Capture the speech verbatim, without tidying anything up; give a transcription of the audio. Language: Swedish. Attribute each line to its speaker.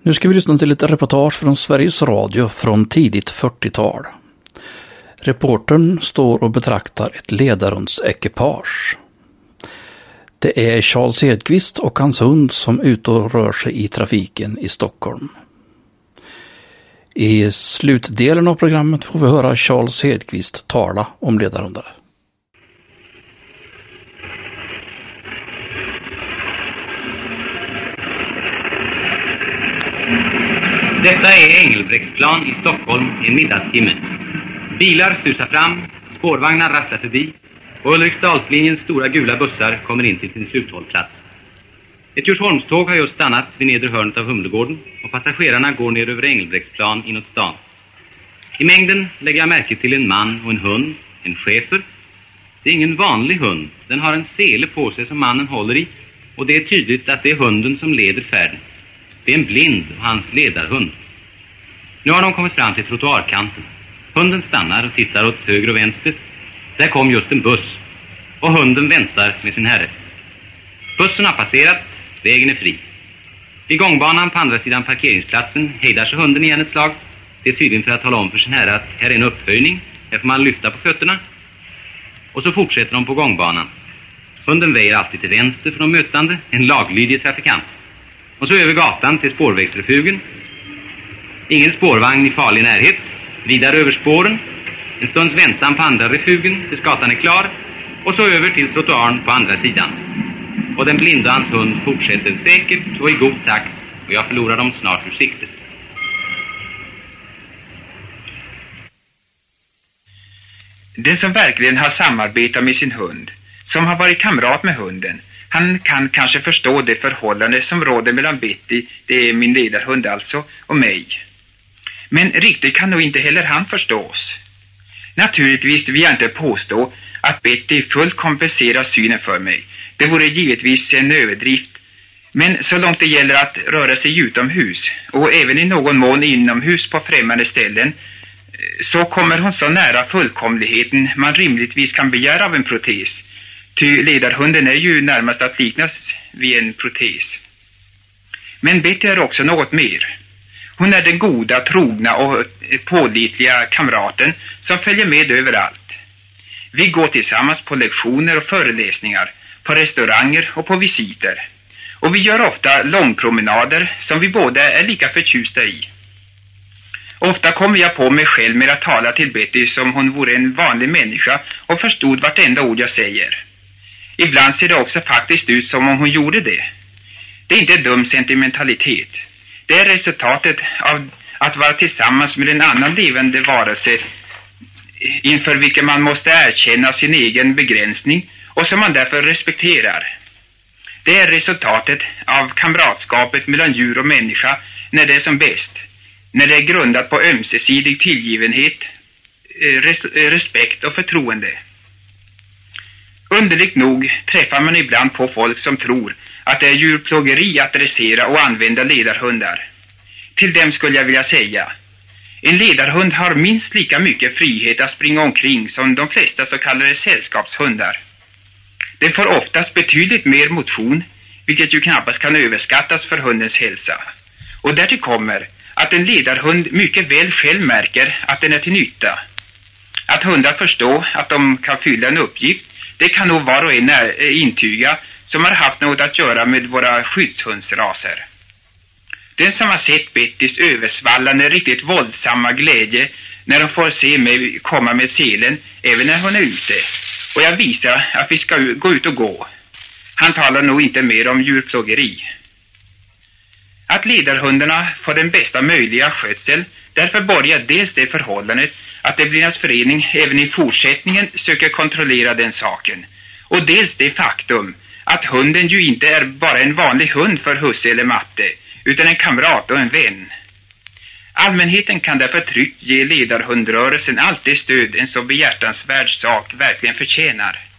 Speaker 1: Nu ska vi lyssna till ett reportage från Sveriges Radio från tidigt fyrtiotal. Reportern står och betraktar ett ledarhundsekipage. Det är Charles Hedqvist och hans hund som är ute och rör sig i trafiken i Stockholm. I slutdelen av programmet får vi höra Charles Hedqvist tala om ledarhundar.
Speaker 2: Detta är Engelbrektsplan i Stockholm en middagstimme. Bilar susar fram, spårvagnar rassar förbi och Ulriksdalslinjens stora gula bussar kommer in till sin sluthållplats. Ett Djursholmståg har just stannat vid nedre hörnet av Humlegården och passagerarna går ner över Engelbrektsplan inåt stan. I mängden lägger jag märke till en man och en hund, en schäfer. Det är ingen vanlig hund, den har en sele på sig som mannen håller i och det är tydligt att det är hunden som leder färden. Det är en blind och hans ledarhund. Nu har de kommit fram till trottoarkanten. Hunden stannar och tittar åt höger och vänster. Där kom just en buss. Och hunden väntar med sin herre. Bussen har passerat. Vägen är fri. Vid gångbanan på andra sidan parkeringsplatsen hejdar sig hunden igen ett slag. Det är tydligen för att tala om för sin herre att här är en upphöjning. Här får man lyfta på fötterna. Och så fortsätter de på gångbanan. Hunden väjer alltid till vänster för de mötande. En laglydig trafikant. Och så över gatan till spårvägsrefugen. Ingen spårvagn i farlig närhet. Vidare över spåren. En stunds väntan på andra refugen tills gatan är klar. Och så över till trottoaren på andra sidan. Och den blinda hans hund fortsätter säkert och i god takt. Och jag förlorar dem snart ur siktet.
Speaker 3: Den som verkligen har samarbetat med sin hund, som har varit kamrat med hunden, han kan kanske förstå det förhållande som råder mellan Betty, det är min ledarhund alltså, och mig. Men riktigt kan nog inte heller han förstå oss. Naturligtvis vill jag inte påstå att Betty fullt kompenserar synen för mig. Det vore givetvis en överdrift. Men så långt det gäller att röra sig utomhus och även i någon mån inomhus på främmande ställen, så kommer hon så nära fullkomligheten man rimligtvis kan begära av en protes. Ty ledarhunden är ju närmast att liknas vid en protes. Men Betty är också något mer. Hon är den goda, trogna och pålitliga kamraten som följer med överallt. Vi går tillsammans på lektioner och föreläsningar, på restauranger och på visiter. Och vi gör ofta långpromenader som vi båda är lika förtjusta i. Ofta kommer jag på mig själv med att tala till Betty som hon vore en vanlig människa och förstod vartenda ord jag säger. Ibland ser det också faktiskt ut som om hon gjorde det. Det är inte dum sentimentalitet. Det är resultatet av att vara tillsammans med en annan levande varelse inför vilken man måste erkänna sin egen begränsning och som man därför respekterar. Det är resultatet av kamratskapet mellan djur och människa när det är som bäst. När det är grundat på ömsesidig tillgivenhet, res- respekt och förtroende. Underligt nog träffar man ibland på folk som tror att det är djurplågeri att dressera och använda ledarhundar. Till dem skulle jag vilja säga: en ledarhund har minst lika mycket frihet att springa omkring som de flesta så kallade sällskapshundar. Den får oftast betydligt mer motion, vilket ju knappast kan överskattas för hundens hälsa. Och därtill kommer att en ledarhund mycket väl själv märker att den är till nytta. Att hundar förstår att de kan fylla en uppgift, det kan nog var och en intyga som har haft något att göra med våra skyddshundsraser. Den som har sett Bettys översvallande riktigt våldsamma glädje när hon får se mig komma med selen, även när hon är ute, och jag visar att vi ska gå ut och gå. Han talar nog inte mer om djurplågeri. Att ledarhundarna får den bästa möjliga skötsel, därför borgar dels det förhållandet att det blir förening även i fortsättningen söker kontrollera den saken, och dels det faktum att hunden ju inte är bara en vanlig hund för husse eller matte, utan en kamrat och en vän. Allmänheten kan därför tryggt ge ledarhundrörelsen allt det stöd en så behjärtansvärd sak verkligen förtjänar.